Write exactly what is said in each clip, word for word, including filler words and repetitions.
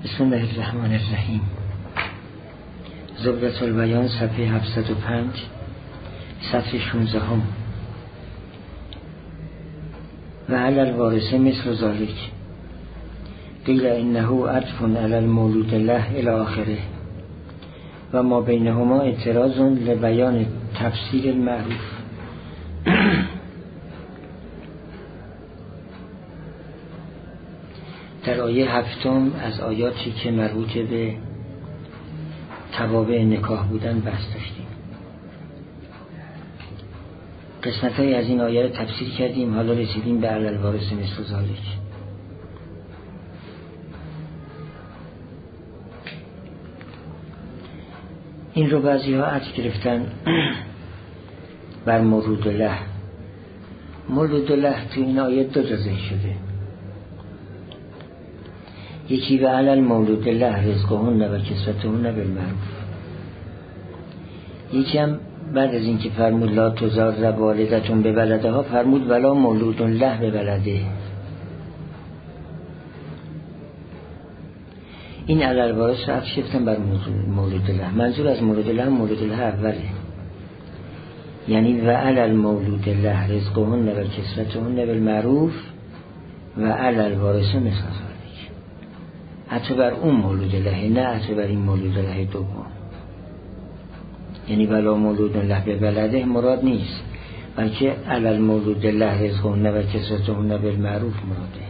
بسم الله الرحمن الرحیم. زبدة البیان صفحه هفتصد و پنج، صفحه شانزده هم. و علی الوارث مثل ذلك قیل انه عطف علی المولود له الی آخره و ما بینهما اعتراض لبیان تفسیر المعروف. در آیه هفتم از آیاتی که مربوط به توابع نکاح بودن بحث داشتیم. قسمت‌های از این آیه رو تفسیر کردیم، حالا رسیدیم به علی الوارث مثل ذلک. این رو بعضی ها عطف گرفتن بر مولود له. مولود له تو این آیه دو جا ذکر شده، یکی به علی المولود له رزقهن و کسوتهن بالمعروف، یکی هم بعد از اینکه فرمود لا تضار والدتون به ولدها فرمود ولا مولود له به ولده. این علی الوارث رو عطف گرفتن بر مولود له. منظور از مولود له مولود له اوله، یعنی و علی المولود له رزقهن و کسوتهن بالمعروف و علی الوارث مثل ذلک. حتی بر اون مولود له، نه حتی بر این مولود له دوم. یعنی ولا مولود له به ولده مراد نیست، بلکه علی المولود له رزقهن و کسوتهن بالمعروف مراده.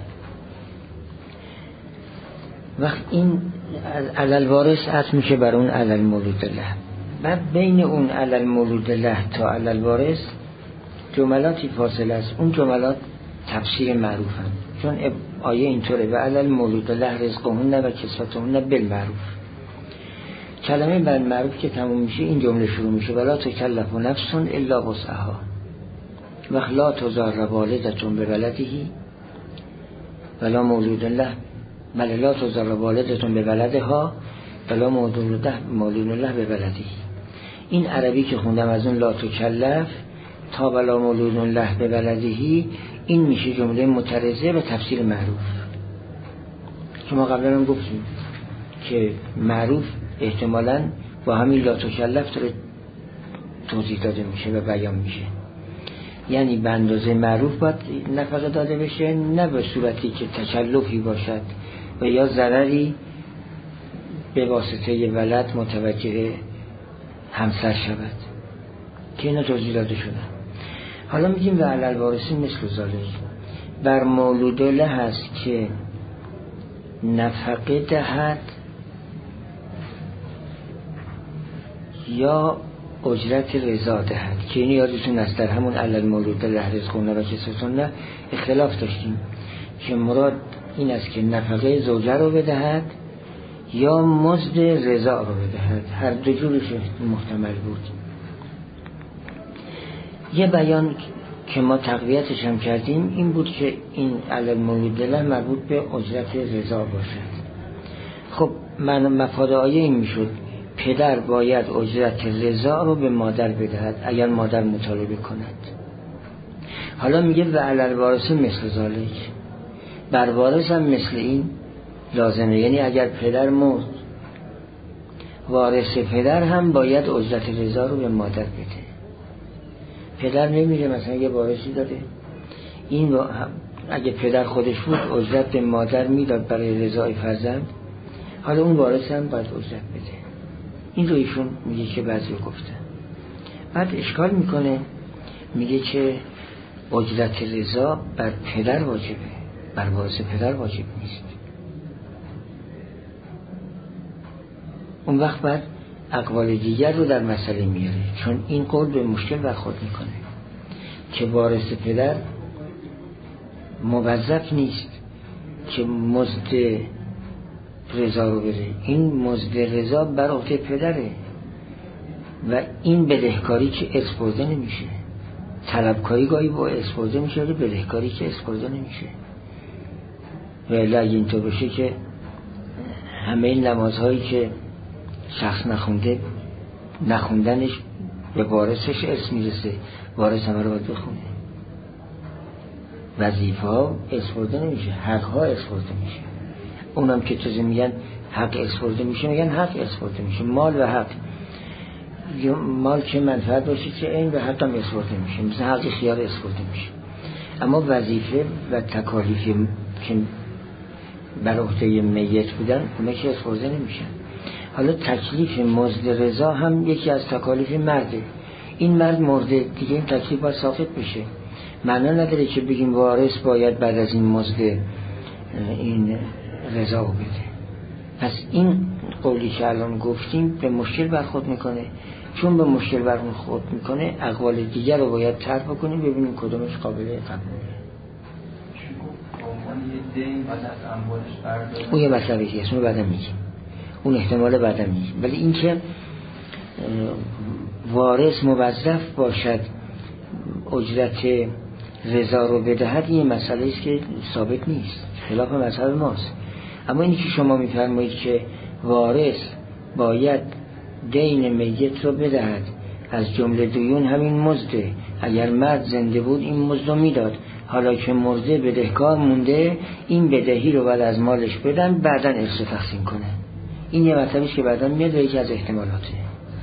وقت این علی الوارث عطف میشه بر اون علی المولود له. بعد بین اون علی المولود له تا علی الوارث جملاتی فاصله است. اون جملات تفسیر معروفن، چون آیه اینطوره و علی المولود له رزقهن و کسوتهن بالمعروف. کلمه بالمعروف که تموم میشه این جمله شروع میشه ولا تکلف نفس الا وسعها و لا تضار والدتون به ولده ولا مولود له بل لا تضار والدتون به ولدها ولا مولود له مولود له به ولده. این عربی که خوندم از اون لا تکلف تا ولا مولود له به ولده، این میشه جمله مترضه و تفسیر معروف. که ما قبلا هم گفتیم که معروف احتمالاً با همین لا تکلف داره توضیح داده میشه و بیان میشه. یعنی به اندازه معروف باید نفقه داده بشه، نه به صورتی که تکلفی باشد و یا ضرری به واسطه ولد متوجه همسر شود، که اینا توضیح داده شده. حالا میگیم و علی الوارث مثل ذلک، بر مولود له هست که نفقه دهد یا اجرت رضا دهد، که اینو یادتون است در همون علی المولود له رزقهن و کسوتهن اختلاف داشتیم که مراد این است که نفقه زوجه رو بدهد یا مزد رضا رو بدهد. هر دو جورش محتمل بود. یه بیان که ما تقویتش هم کردیم این بود که این علی المولود له مربوط به اجرت رضا باشد. خب من مفاد آیه این میشد پدر باید اجرت رضا رو به مادر بدهد اگر مادر مطالبه کند. حالا میگه و علی الوارث مثل ذلک، بر وارث هم مثل این لازمه، یعنی اگر پدر مرد وارث پدر هم باید اجرت رضا رو به مادر بده. پدر نمیره مثلا یه وارثی داره، این اگه پدر خودش بود اجرت به مادر میداد برای رضای فرزند، حالا اون وارث هم باید اجرت بده. این رو ایشون میگه که بعضی گفته. بعد اشکال میکنه، میگه که اجرت رضا بر پدر واجبه، بر وارث پدر واجب نیست. اون وقت بعد اقوال دیگر رو در مسئله میاره، چون این قول به مشکل برخورد میکنه که وارث پدر موظف نیست که مزد رضا رو بده. این مزد رضا بر عهده پدره و این بدهکاری که اسپرده نمیشه. طلبکاری گاهی با اسپرده میشه ولی بدهکاری که اسپرده نمیشه. و الا اگه اینطور بشه که همه این نمازهایی که شخص نخونده نخوندنش به وارثش ارث میرسه، وارث همه رو باید بخونه. وظیفه ها اسپرده نمیشه، حق ها اسپرده میشه. اونم که تازه میگن حق اسپرده میشه میگن حق اسپرده میشه. مال و حق، مال که منفعت باشه که این به حق هم اسپرده میشه، مثل حق خیار اسپرده میشه. اما وظیفه و تکالیفی که بر عهده میت بودن اونا که اسپرده نمیشن. حالا تکلیف مزد رضا هم یکی از تکالیف مرده. این مرد مرده دیگه، این تکلیف باید ساقط بشه. معنا نداره که بگیم وارث باید بعد از این مزد این رضا بده. پس این قولی که الان گفتیم به مشکل برخورد میکنه. چون به مشکل برخورد میکنه اقوال دیگر رو باید طرح بکنیم ببینیم کدومش قابل قبوله. اون یه مسئله که اسمو بعدا میگیم، اون احتمال بعدا میگیم. ولی این که وارث موظف باشد اجرت رضا رو بدهد، این مسئله است که ثابت نیست، خلاف مذهب ماست. اما اینی که شما میفرمایید که وارث باید دین میت رو بدهد، از جمله دیون همین مزده، اگر مرد زنده بود این مزد رو میداد، حالا که مرده بدهکار مونده این بدهی رو بعد از مالش بدن بعدن ارث تقسیم کنه. این یه مطلبی است که بعدن میاد و یکی از احتمالاته.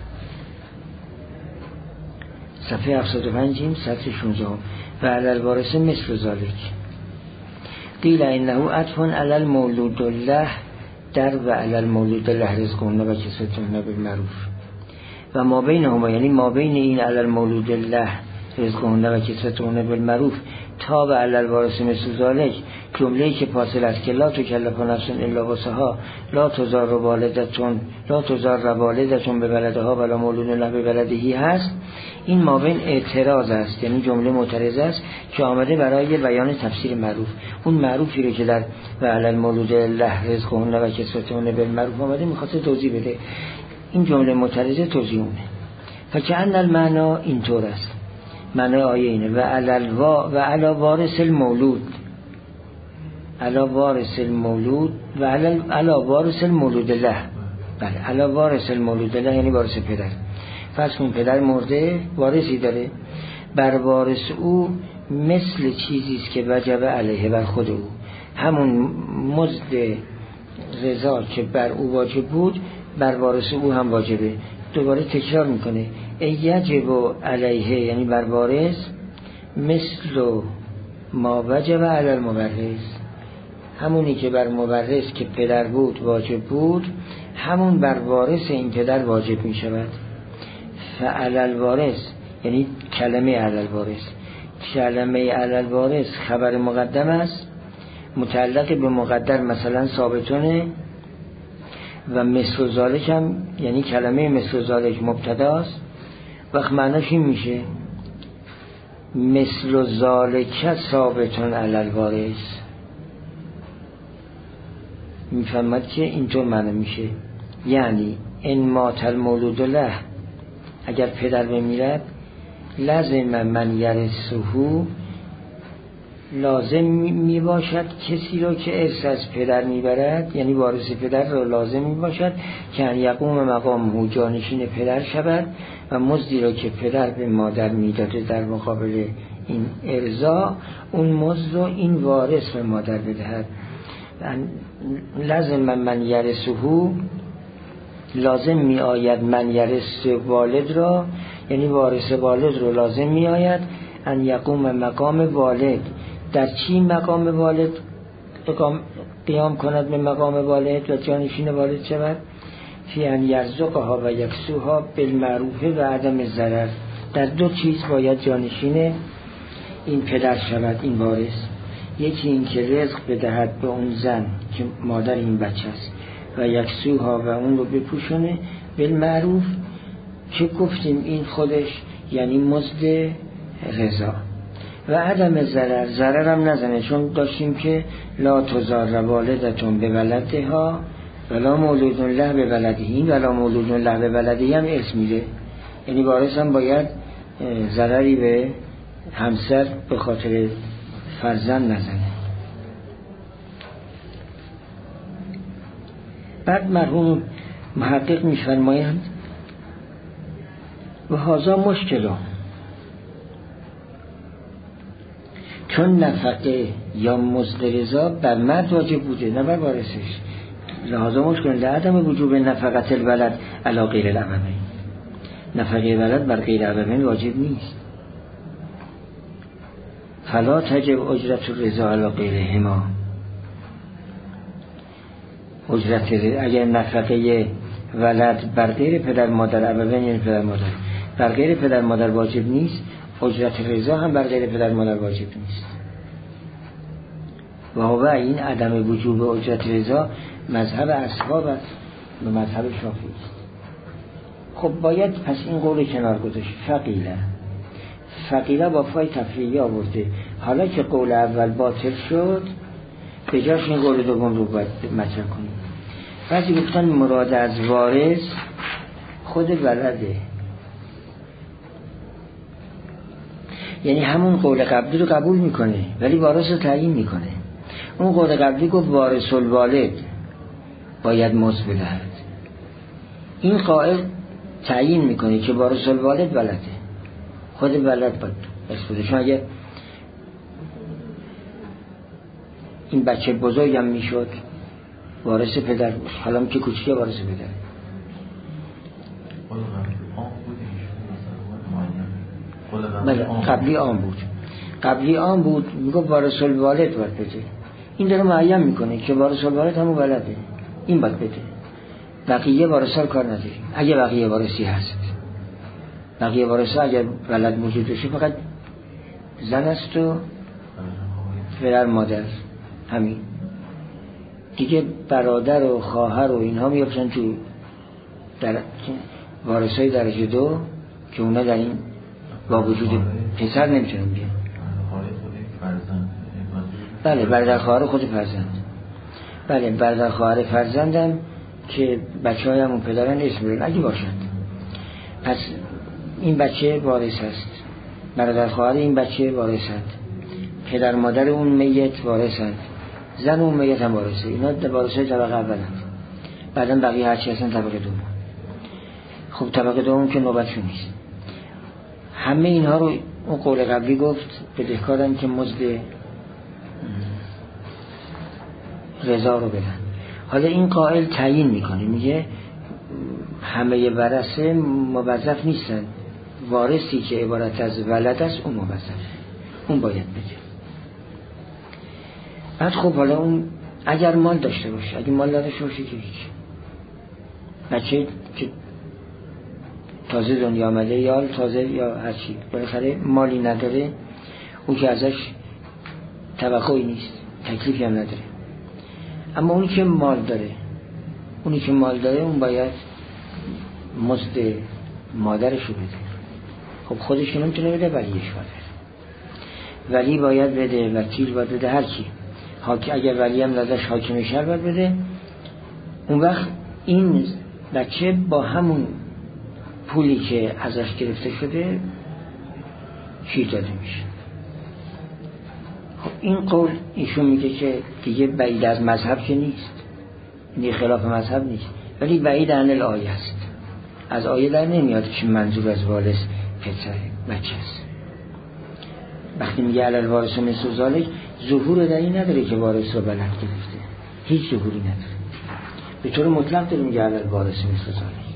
صفحه هفتاد و پنج سطر شانزده. و علی الوارث مثل ذالک قیل انه عطف علی المولود له در و علی المولود له رزقهن و کسوتهن بالمعروف و ما بینهما، یعنی ما بین این علی المولود له رزقهن و کسوتهن بالمعروف تا و علی الوارث مثل ذالک، جمله‌ای که فاصل است که لا تکلف نفس الا وسعها لا تضار والدتون لا تضار والدتون به ولدها ولا مولود له به ولدهی هست. این مابین اعتراض است، یعنی جمله معترض است که آمده برای بیان تفسیر معروف. اون معروفی رو که در و علی المولود له رزقهن و کسوتهن بالمعروف آمده میخواد توضیح بده. این جمله معترضه توضیح اونه. فکأن المعنا اینطور است، معنای آیه اینه و علی و علی وارث المولود، علی وارث المولود و علی وارث المولود له. بله، علی وارث المولود له یعنی وارث پدر. فرض کن پدر مرده، وارثی داره، بر وارث او مثل چیزی است که وجب علیه بر خود او، همون مزد رضا که بر او واجب بود بر وارث او هم واجبه. دوباره تکرار میکنه یجب علیه یعنی بر وارث مثل ما وجب علی المورث، همونی که بر مورث که پدر بود واجب بود همون بر وارث این پدر واجب می شود. فعلی الوارث یعنی کلمه علی الوارث، کلمه علی الوارث خبر مقدم است متعلق به مقدر، مثلا ثابتونه، و مثل ذالک هم یعنی کلمه مثل ذالک مبتداست. وقت معناش این میشه مثل ذالک ثابتون علی الوارث، میفهمد که اینطور معنی میشه، یعنی ان مات المولود له، اگر پدر بمیرد لازم من یرثه، لازم می باشد کسی رو که ارث از پدر میبرد، یعنی وارث پدر رو لازم می باشد که یقوم مقام جانشین پدر شود و مزدی رو که پدر به مادر میداده در مقابل این ارضا، اون مزد رو این وارث به مادر بدهد. لازم من من یرثه، لازم می آید من یرث والد را، یعنی وارث والد رو لازم می آید ان یقوم مقام والد. در چی مقام والد قیام کند؟ به مقام والد و جانشین والد شود. فی ان یرزقها و یکسوها بالمعروف و عدم ضرر، در دو چیز باید جانشین این پدر شود این وارث. یکی این که رزق بدهد به اون زن که مادر این بچه است و یکسوها و اون رو بپوشونه بالمعروف، که گفتیم این خودش یعنی مزد رضا. و عدم ضرر، ضرر هم نزنه، چون داشتیم که لا تضار والدتون به ولدها ولا مولود له به ولدهی، ولا مولود له به ولدهی هم اسم میده، یعنی وارث هم باید ضرری به همسر به خاطر فرزند نزنه. بعد مرحوم محقق میفرمایند و هذا مشکل، چون نفقه یا مزد رضا بر مرد واجب بوده نه بر وارثش. لحاظا مشکل لعدم وجوب نفقت الولد علی غیر الابوین، نفقه ولد بر غیر ابوین واجب نیست. فلا تجب اجرت الرضا علی غیرهما، اجرت اگر نفقه ولد بر غیر پدر مادر، ابوین یعنی پدر مادر، بر غیر پدر مادر واجب نیست، اجرت رضا هم بر غیر پدر مادر واجب نیست. و هو این عدم وجوب اجرت رضا مذهب اصحاب است و مذهب شافعی است. خب باید پس این قول کنار گذاشت. فقیله فقیله با فای تفریعی آورده، حالا که قول اول باطل شد به جاش این قول دوم رو باید مطرح کنیم. بعضی گفتن مراد از وارث خود ولده، یعنی همون قول قبلی رو قبول میکنه ولی وارث رو تعیین میکنه. اون قول قبلی گفت وارث الوالد باید مزد بدهد، این قائل تعیین میکنه که وارث الوالد ولده، خود ولد باید بسپوده. چون اگه این بچه بزرگ هم میشد وارث پدر بود، حالا که کوچیکه وارث پدر. بله قبلی آن بود، قبلی آن بود میگفت وارث الوالد باید بده. این داره معین میکنه که وارث الوالد همون ولده، این باید بده، بقیه وارثا کار نداریم. اگه بقیه وارثی هست، بقیه وارثا اگر ولد موجود بشه فقط زن است و پدر مادر، همین دیگه برادر و خواهر و اینها میفتن تو در وارثای درجه دو که اونا در این با وجود پسر نمیتونن بیان. بله برادر خواهر خود فرزند، بله برادر خواهر فرزندم که بچه های همون پدرن اسم برن اگه باشند. پس این بچه وارث هست، برادر خواهر این بچه وارث هست، پدر مادر اون میت وارث هست، زن اون میت هم وارثه. اینا وارثای طبقه اول هست، بعدا بقیه هرچی هستن طبقه دوم. خب طبقه دوم که نوبتشون نیست. همه اینها رو اون قول قبلی گفت بدهکارن که مزد رضا رو بدن. حالا این قائل تعیین میکنه، میگه همه ورثه موظف نیستن، وارثی که عبارت از ولد است اون موظف، اون باید بده. بعد خب حالا اون اگر مال داشته باشه، اگه مال نداشته باشه که هیچ، بچه که تازه دنیا آمده یا تازه یا هر چی بالاخره مالی نداره، او که ازش توقعی نیست، تکلیفی هم نداره. اما اونی که مال داره، اونی که مال داره اون باید مزد مادرش رو بده. خب خودش نمیتونه بده، ولیش باید، ولی باید بده، وکیل باید بده، هر کی حاکم، اگر ولی هم نداشت حاکم شهر باید بده. اون وقت این بچه با همون پولی که ازش گرفته شده چی داده میشه. خب این قول ایشون میگه که دیگه بعید از مذهب که نیست، این خلاف مذهب نیست، ولی بعید عن الآیه است. از آیه در نمیاد که منظور از وارث پسر بچه است. وقتی میگه علی الوارث مثل ذالک، ظهور در این نداره که وارث رو بلد گرفته، هیچ ظهوری نداره. به طور مطلق داره میگه علی الوارث مثل ذالک.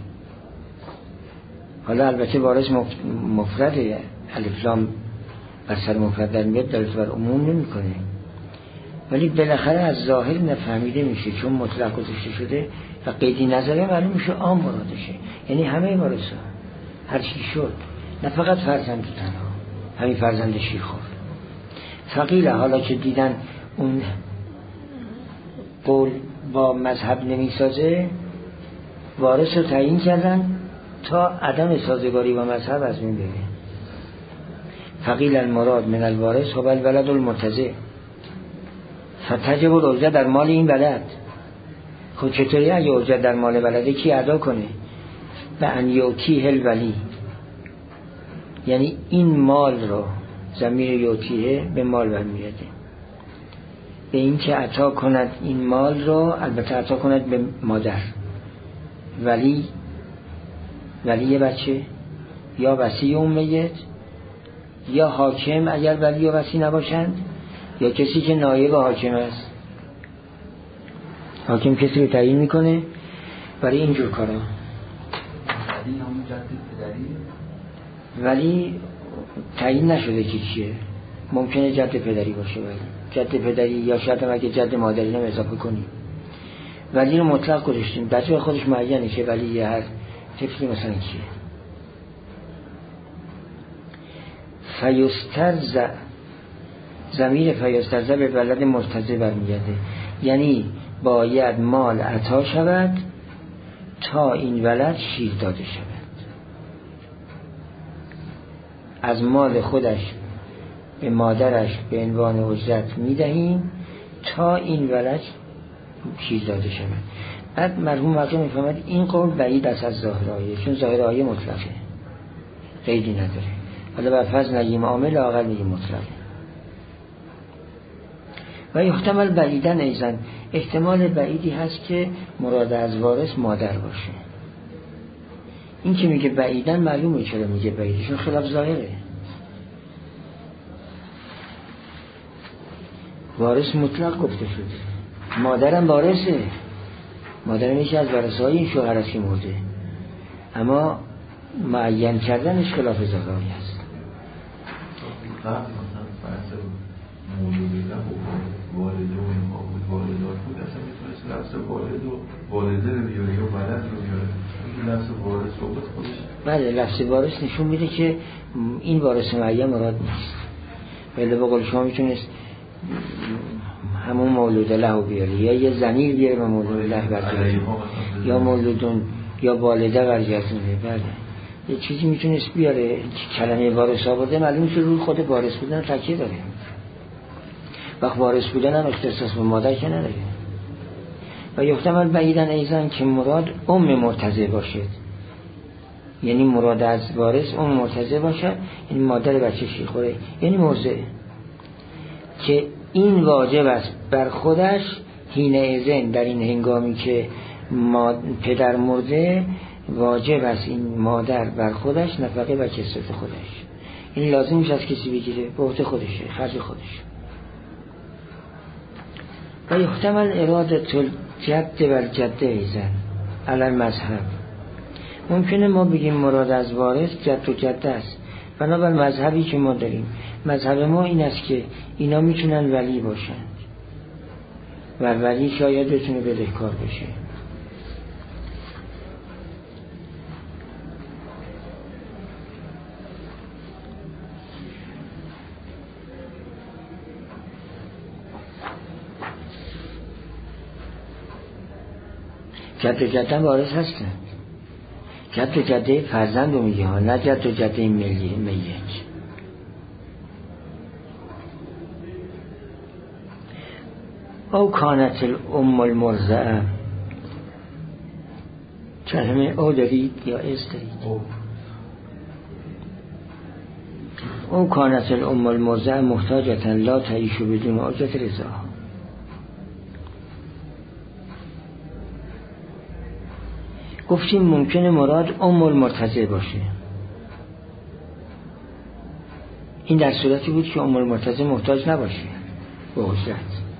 حالا البته وارث مفرده، الف لام بر سر مفرد در میاد، دلالت بر عموم نمی کنه، ولی بالاخره از ظاهر نفهمیده میشه چون مطلق گذاشته شده و قیدی نظره معلوم میشه عام مرادشه، یعنی همه وارثا هر چی شد، نه فقط فرزند تنها، همین فرزند شیرخوار. فقیله حالا که دیدن اون قول با مذهب نمیسازه، وارث رو تعیین کردن تا عدم سازگاری با مذهب از بین بره. فقیل المراد من الوارث هو الولد المرتضع فتجب الاجره در مال این ولد. خب چطوری اگه اجره در مال ولده کی ادا کنه؟ به ان یعطیه الولی، یعنی این مال رو ضمیر یعطیه به مال برمیگرده، به این که عطا کند این مال رو، البته عطا کند به مادر، ولی ولی بچه یا وصی اون میت یا حاکم اگر ولی و وصی نباشند، یا کسی که نایب حاکم است. حاکم کسی رو تعیین میکنه برای اینجور کارا. ولی تعیین نشده که چیه، ممکنه جد پدری باشه، ولی جد پدری یا شاید هم اگه جد مادری هم اضافه کنیم، ولی رو مطلق گذاشتیم، در جای خودش معینه که ولی یه هر طفلی مثلا کیه. فیسترز ضمیر فیسترز به ولد مرتضی برمیگرده، یعنی باید مال عطا شود تا این ولد شیر داده شود. از مال خودش به مادرش به عنوان اجرت میدهیم تا این ولد شیر داده شود. بعد مرحوم واقع میفهمد این قول بعید است از ظاهر آیه، چون ظاهر آیه مطلقه، قیدی نداره. حالا بر فرض نگیم عامل، لااقل میگیم مطلقه. و یحتمل بعیدن ایزن، احتمال بعیدی هست که مراد از وارث مادر باشه. این که میگه بعیدن معلومه چرا میگه بعیدی، چون خلاف ظاهره. وارث مطلق گفته شده، مادرم وارثه، مادرم یکی از وارثهای این شوهر است که مرده، اما معین کردنش خلاف ظاهری است. والده و این ما بود والدات بود، اصلا میتونست لفظ والد و والده رو بیاره یا ولد رو بیاره. این لفظ وارث رو بود خودش. بله، لفظ وارث نشون میده که این وارث معین مراد نیست. ولی به قول شما میتونست همون مولود له بیاره، یا یه ضمیر بیاره و مولود له برگردونه، یا مولودون یا والده برگردونه. بله، یه چیزی میتونست بیاره که کلمه وارث آورده، معلومه که روی خود وارث بودن تاکید داره. وقت وارث بودن هم اختصاص به مادر که نداره. و یحتمل بعیدن ایزن که مراد ام مرتضی باشد، یعنی مراد از وارث ام مرتضی باشد، یعنی مادر بچه شیر خوره، یعنی مرضع، که این واجب است بر خودش حین اذن، در این هنگامی که پدر مرده واجب است این مادر بر خودش نفقه و کسوت خودش، این لازم میشه از کسی بگیره، به عهده خودشه، خرج خودش. و یحتمل ارادت الجد و الجده ایزن علی المذهب، ممکنه ما بگیم مراد از وارث جد و جده است بنابر مذهبی که ما داریم. مذهب ما این است که اینا میتونن ولی باشند و ولی شاید بتونه بدهکار بشه. جد و جده وارث هستن، جد و جده فرزند رو میگه ها، نه جد و جده ملی میت. او کانت الام المرضعه، کلمه او دارید یا از دارید؟ او کانت الام المرضعه محتاجتا لا تعیش بدون اجرت رضاها. گفتیم ممکنه مراد ام المرتضی باشه، این در صورتی بود که ام المرتضی محتاج نباشه به اجرت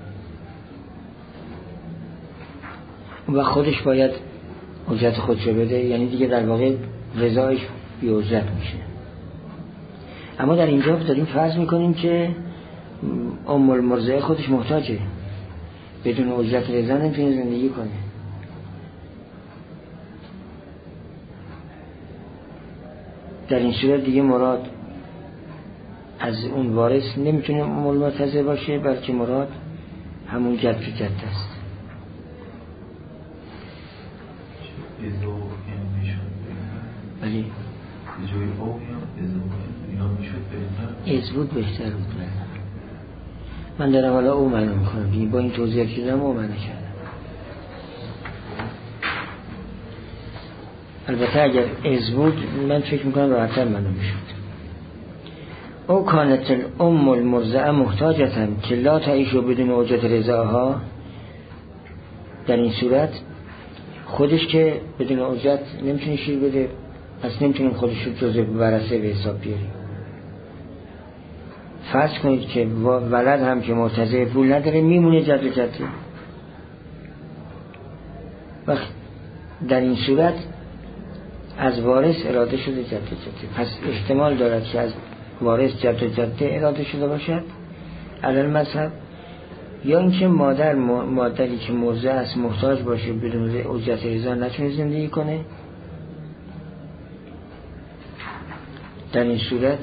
و خودش باید اجرت خودش بده، یعنی دیگه در واقع رضایش بی اجرت میشه. اما در اینجا داریم فرض میکنیم که ام المرضعه خودش محتاجه، بدون اجرت رضا نمیتونه زندگی کنه. در این صورت دیگه مراد از اون وارث نمیتونه ام المرتضی باشه، بلکه مراد همون جد و جد است. ولی از بود بهتر بود. من دارم حالا او منو میکنم، با این توضیح که دارم او منو کردم. البته اگر از بود من فکر میکنم راحتر منو میشد. او کانت الام المرضعه محتاجتا که لا تعیشو بدون اجرت رضاها، در این صورت خودش که بدون اجرت نمیتونه شیر بده، پس نمیتونیم خودش رو جزء ورثه به حساب بیاریم. فرض کنید که ولد هم که مرتضی پول نداره میمونه جد و جده، و در این صورت از وارث اراده شده جد جده، پس احتمال دارد که از وارث جد جده اراده شده باشد علل مذهب، یا اینکه مادر مادری که موضع است محتاج باشه بدون اجرت رضا نتونه زندگی کنه، در این صورت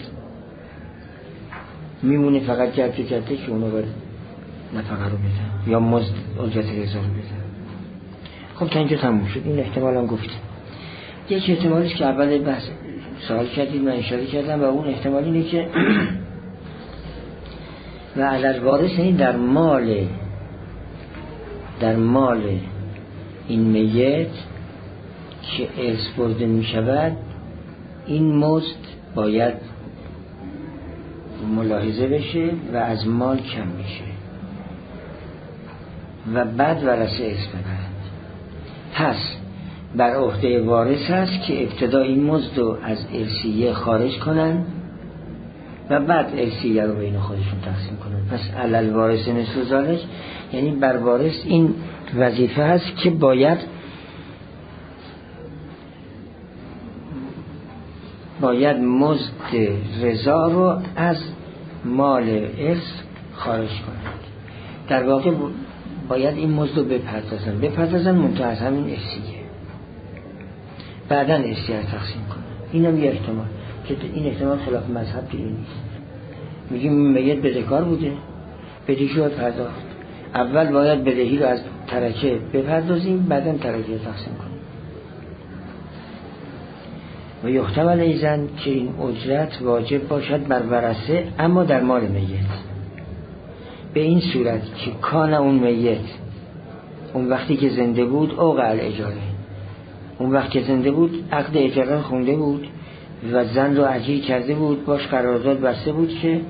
میمونه فقط جد جده که اونو باید نفقه رو بدن یا مزد اجرت رضا رو بدن. خب تا اینجا تموم شد. این احتمال هم گفتیم. یک احتمالیست که اول بحث سوال کردید من اشاره کردم و اون احتمال اینه که و علل وارث این در مال در مال این میت که ارث برده می شود این مزد باید ملاحظه بشه و از مال کم میشه و بعد ورثه ارث ببرد. پس بر عهده وارث هست که ابتدا این مزد رو از ارثیه خارج کنن و بعد ارثیه رو بین خودشون تقسیم کنن. پس علل وارث مثل ذالک، یعنی بر وارث این وظیفه هست که باید باید مزد رضا رو از مال ارث خارج کنند. در واقع باید این مزد رو بپردازن بپردازن منتها از همین ارثیه، بعداً ارثیه رو تقسیم کنن. این هم یه احتمال که این احتمال خلاف مذهب دیگه نیست. میگیم میت بدهکار بوده، بدهی رو پرداخت، اول باید بدهی رو از ترکه بپردازیم بعداً ترکه رو تقسیم کنیم. و یحتمل ایزن که این اجرت واجب باشد بر ورثه اما در مال میت، به این صورت که کان اون میت اون وقتی که زنده بود اوقع الاجاره، اون وقتی که زنده بود عقد اجاره خونده بود و زن رو اجیر کرده بود، باش قرارداد بسته بود که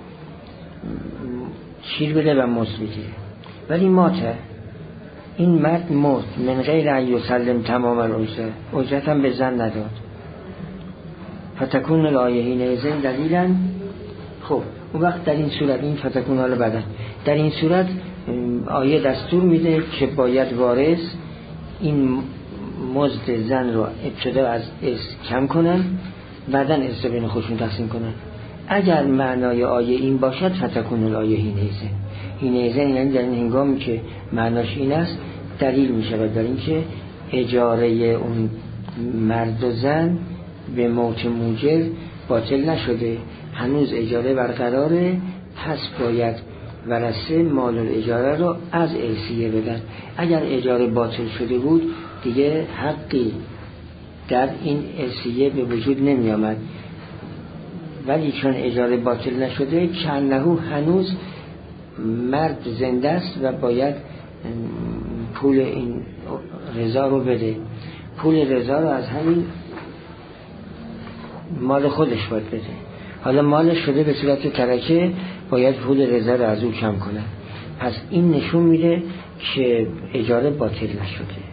شیر بده و مزد بگیره، ولی ماته این مرد مرد من غیر ان یسلم تمام الاجره، اجرت هم به زن نداد. فتکون الآیه حینئذ دلیلا. خب اون وقت در این صورت این فتکون حالا بعدن در این صورت آیه دستور میده که باید وارث این مزد زن رو ابتدا از ارث کم کنن بعدن ارث بین خودشون تقسیم کنن. اگر معنای آیه این باشد فتکون الآیه حینئذ، حینئذ یعنی در این هنگامی که معناش این است دلیل میشود در این که اجاره اون مرد و زن به موت موجب باطل نشده، هنوز اجاره برقراره، پس باید ورثه مال الاجاره رو از ارثیه بدن. اگر اجاره باطل شده بود دیگه حقی در این ارثیه به وجود نمی آمد، ولی چون اجاره باطل نشده کنهو هنوز مرد زنده است و باید پول این رضا رو بده، پول رضا رو از همین مال خودش باید بده. حالا مالش شده به صورت ترکه، باید پول رضا رو از او کم کنه. پس این نشون میده که اجاره باطل نشده.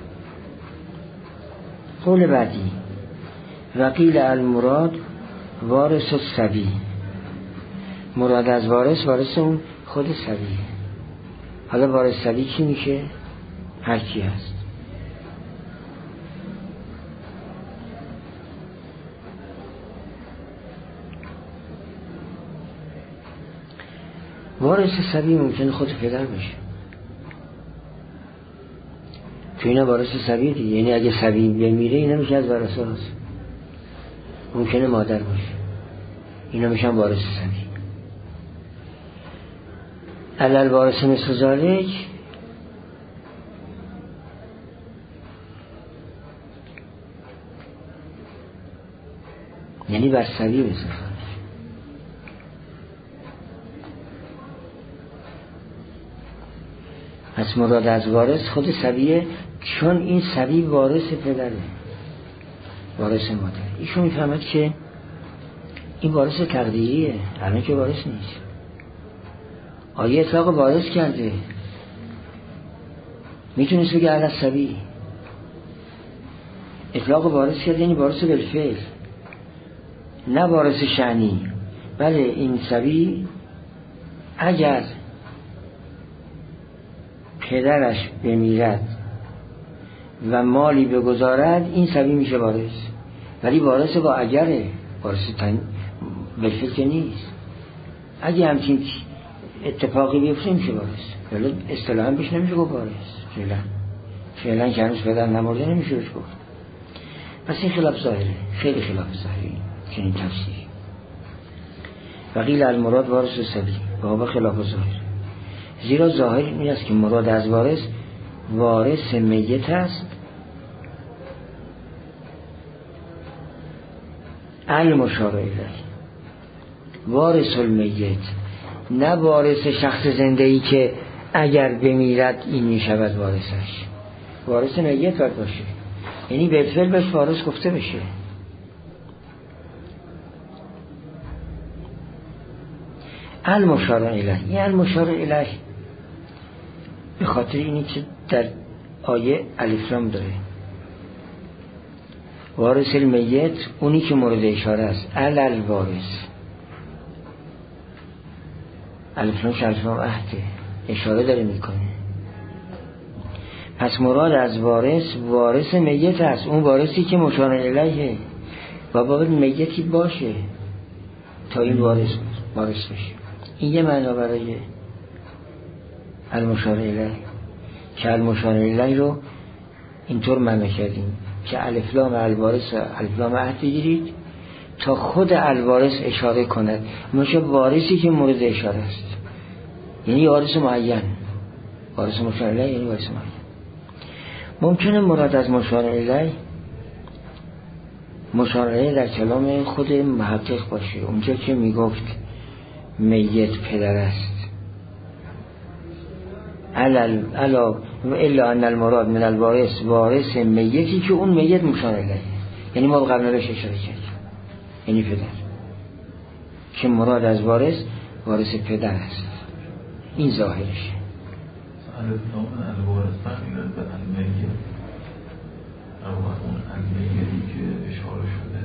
قول بعدی وقیل المراد وارث الصبی، مراد از وارث وارث اون خود صبیه. حالا وارث صبی کی میشه؟ هر کی هست. وارث صبی ممکنه خود پدر بشه، تو اینا وارث صبی دیگه، یعنی اگه صبی بمیره اینا میشه از وارث هست. ممکنه مادر باشه، اینا میشن وارث صبی. علل وارث مثل ذالک یعنی بر صبی مثل ذالک. پس مراد از وارث خود صبیه، چون این صبی وارث پدره، وارث مادر. ایشون میفهمد که این وارث تقدیریه، الان که وارث نیست. آیه اطلاق وارث کرده، میتونست بگه علی صبی. اطلاق وارث کرده یعنی وارث بالفعل، نه وارث شأنی. بله این صبی اگر پدرش بمیرد و مالی بگذارد، این سبی میشه وارث. ولی وارث با اگره، وارث تن بالفعل که نیست. اگه همچین اتفاقی بیفته میشه وارث، ولی اصطلاحاً بهش نمیشه گفت وارث. فعلا فعلا که هنوز پدر نمرده نمیشه بهش گفت. پس این خلاف ظاهره، خیلی خلاف ظاهری چنین تفسیری. وقیل المراد وارث الصبی و هو خلاف ظاهر. زیرا ظاهر این است که مراد از وارث وارث میت است، المشار الیه، وارث المیت، نه وارث شخص زنده ای که اگر بمیرد این میشود وارثش. وارث میت باید باشه، یعنی به فعل بهش وارث گفته بشه. المشار الیه، این المشار الیه به خاطر اینی که در آیه الف لام داره. وارث المیت اونی که مورد اشاره است، علل وارث. الف لام الف لام عهده، اشاره داره میکنه. پس مراد از وارث وارث میت است، اون وارثی که مشار الیه و باید میتی باشه تا این وارث وارث بشه. این یه معنا برای المشار الیه که المشار الیه رو اینطور معنا کردیم که الف لام الوارث الف لام عهد بگیرید تا خود الوارث اشاره کند، میشه وارثی که مورد اشاره است، یعنی وارث معین. وارث مشار الیه یعنی وارث معین. ممکنه مراد از مشار الیه مشار الیه در کلام خود محقق باشه، اونجا که میگفت میت پدر است، علل علا و الا ان المراد من الوارث وارث میتی که اون میت مشار الیه، یعنی ما قبلا بهش اشاره کردیم، یعنی پدر، که مراد از وارث وارث پدر است. این ظاهرشه. الف لام الوارث فهمیدن به المیت، اما اون المیتی که اشاره شده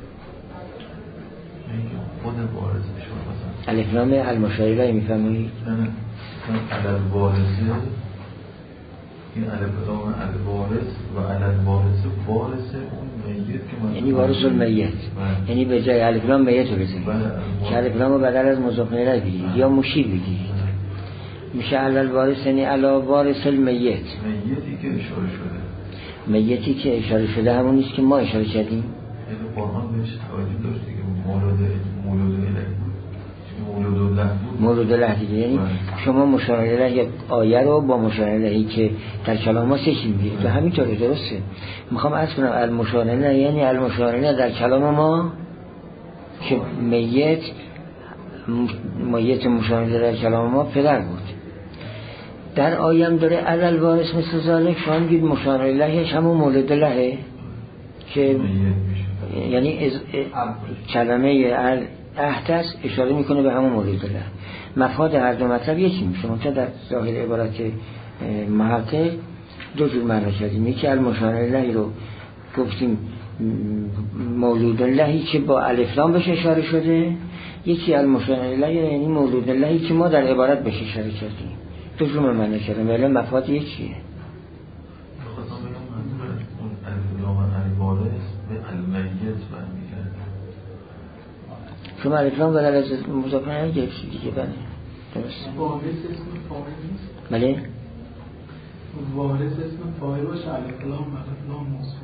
خود وارث اشاره بزن. الف لام المشار الیه میفهمید؟ نه نه علل وارثه، این الف لام الوارث و علل وارثه وارث اون میت که یعنی وارث المیت، یعنی به جای الف لام میت رو بزنید که الف لام رو بدل از مضاف الیه بگیرید یا مشیر بگیرید، میشه علل وارث یعنی علا وارث المیت. میتی که اشاره شده، میتی که اشاره شده همون نیست که ما اشاره کردیم؟ یعنی قرآن بهش توجه داشت که مولود مولود الیه مولود له مولود له دیگه، یعنی شما مشار الیه یک آیه رو با مشار الیهی که در کلام ما سکی میگیرید و همینطوره. درسته. میخوام عرض کنم المشار الیه یعنی المشار الیه در کلام ما که میت میت مشار الیه در کلام ما پدر بود. در آیم داره علل وارث مثل ذالک، شما میگید مشار الیهش همون مولود لهه که یعنی از کلمه عهد است، اشاره میکنه به همون مولود له. مفاد هر دو مطلب یکی میشه، منتها در ظاهر عبارت محقق دو جور معنا کردیم. یکی المشار الیه رو گفتیم مولود لهی که با الف لام بهش اشاره شده، یکی المشار الیه یعنی مولود لهی که ما در عبارت بهش اشاره کردیم. دو جور معنا کردیم ولی مفاد یکیه. خواستم بگم منظور اون الف لام الوارث به المیت برمیگرده. شما الف لام بدل از مضاف الیه گرفتی دیگه. بله درست. وارث اسم فاعل نیست؟ بله وارث اسم فاعل باشه، الف لام الف لام موصول.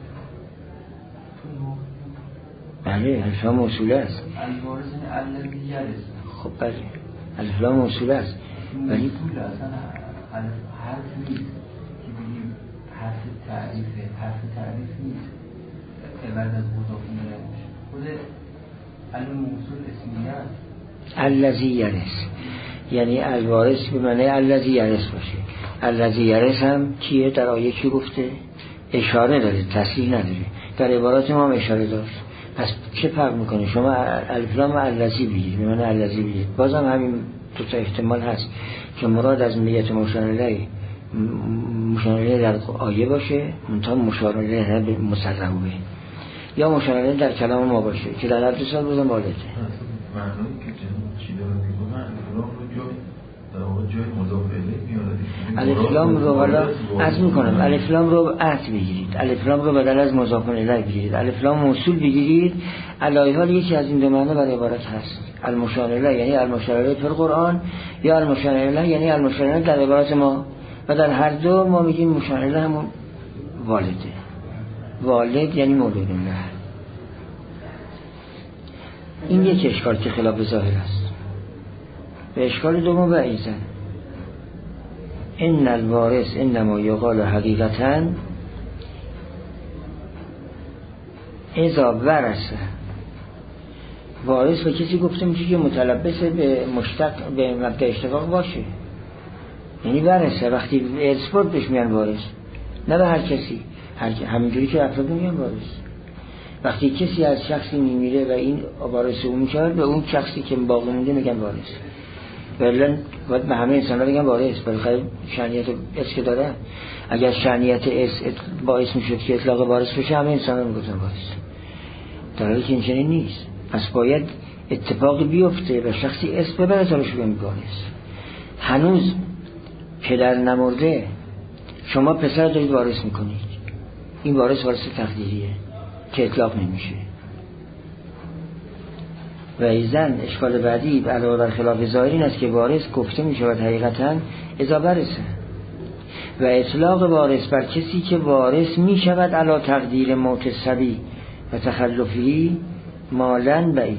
بله الف لام موصول است. الوارث الذی یرث. خب بله الف لام موصول است ولی موصول اصلا حرف نیست که بگیم حرف تعریفه، حرف تعریف نیست بعد از مضاف الیه باشه. خود الف موصول اسمیه است. الذی یرث یعنی الوارث به معنی الذی یرث باشه. الذی یرث هم کیه؟ در آیه کی گفته؟ اشاره داره، تصریح نداره. در عبارات ما هم اشاره داشت. پس چه فرق میکنه؟ شما الف لام الذی بگید به معنی الذی بگید، بازم همین دو تا احتمال هست که مراد از میت مشار الیه مشار الیه در آیه باشه، منتها مشار الیه به مصرح به، یا مشار الیه در کلام ما باشه که در هر دو سال بازم والده. معنایی که چی داره میگه؟ من الف لام رو جای در واقع جای مضاف الیه میاره. مراد لام رو حالا وارث عرض میکنم الف لام رو عطف بگیرید، الف لام رو بدل از مضاف الیه بگیرید، الف لام موصول بگیرید، علایه حال یکی از این دو معنی برای عبارت هست. المشار الیه یعنی المشار الیه در قرآن، یا المشار الیه یعنی المشار الیه در عبارت ما، و در هر دو ما میگیم مشار الیه همون والده. والد یعنی مولود الله. این یک اشکال که خلاف ظاهر است. و اشکال دوم و ایزن ان الوارث انما یقال حقیقتا اذا ورثه. وارث به کسی گفته میشه که متلبس به مشتق به مبدا اشتقاق باشه، یعنی ورثه. وقتی ارث برد بهش میگن وارث، نه به هر کسی، هر همینجوری که افراد میگن وارث. وقتی کسی از شخصی میمیره و این وارث او میشه، به اون شخصی که باقی مونده میگن وارث. برلن باید به همه انسان ها بگن وارث، برای شأنیت اس که داره. اگر شأنیت اس باعث میشد که اطلاق وارث بشه، همه انسان ها میگفتن وارث، در حالی که این چنین نیست. پس باید اتفاقی بیفته و شخصی اس ببره تا بشه بگن وارث. هنوز پدر نمرده، شما پسر دارید وارث میکنید، این وارث وارث تقدیریه که اطلاق نمیشه. و ایزن اشکال بعدی علاوه بر خلاف ظاهر این است که وارث گفته می شود حقیقتا اذا برسه، و اطلاق وارث بر کسی که وارث می شود علی تقدیر موت صبی و تخلفی مالن بعیدون.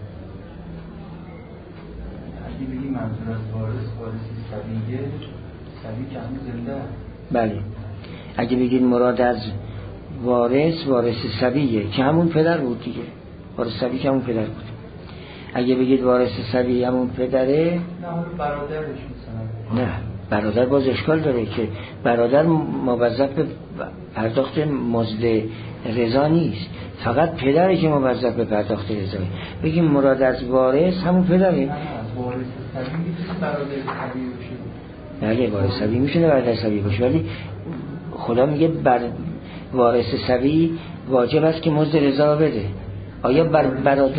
اگه بگیم منظور از وارث وارث صبیه، صبی که همون زنده. بله، اگه بگید مراد از وارث وارث صبیه که همون پدر بود دیگه، وارث صبی که همون پدر بود. اگه بگید وارث صبی همون پدره، نه برادرش مثلا. نه، برادر باز اشکال داره که برادر موظف به پرداخت مزد رضا نیست، فقط پدره که موظف به پرداخت رضا. بگیم مراد از وارث همون پدره. نه، وارث صبی میتونه برادر صبی باشه. بله، وارث صبی میتونه برادر صبی باشه، ولی خدا میگه بر وارث صبی واجب است که مزد رضا رو بده. آیا بر برادر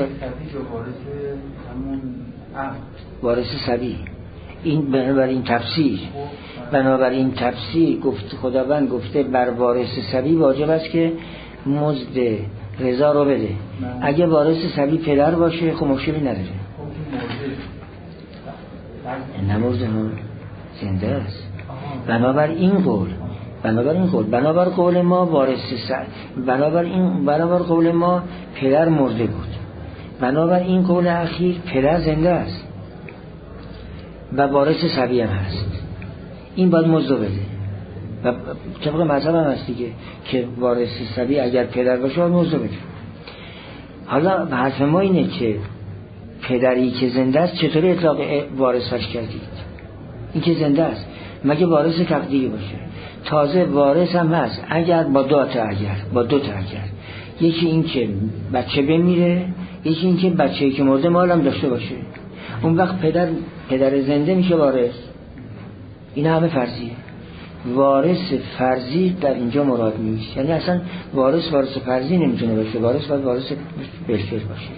وارث صبی این بنابراین تفسیر بنابراین تفسیر گفت خداوند گفته بر وارث صبی واجب است که مزد رضا رو بده. اگه وارث صبی پدر باشه خب مشکلی نداره، نمرده هم زنده است. بنابر این قول بنابر این قول بنابر قول ما وارث صبی بنابر این بنابر قول ما پدر مرده بود، بنابر این قول اخیر پدر زنده است و وارث صبی هم هست. این باید مزد بده و طبق مذهب هم هست دیگه که وارث صبی اگر پدر باشه باید مزد بده. حالا حرف ما اینه که پدری که زنده است چطوری اطلاق وارث فرش کردید؟ این که زنده است مگه وارث تقدیری باشه؟ تازه وارث هم هست اگر با دو تا اگر با دو تا اگر، یکی این که بچه بمیره، یکی این که بچه‌ای که مرده مال هم داشته باشه. اون وقت پدر پدر زنده میشه وارث. این همه فرضیه. وارث فرضی در اینجا مراد نیست، یعنی اصلا وارث وارث فرضی نمیتونه باشه، وارث باید وارث بالفعل باشه.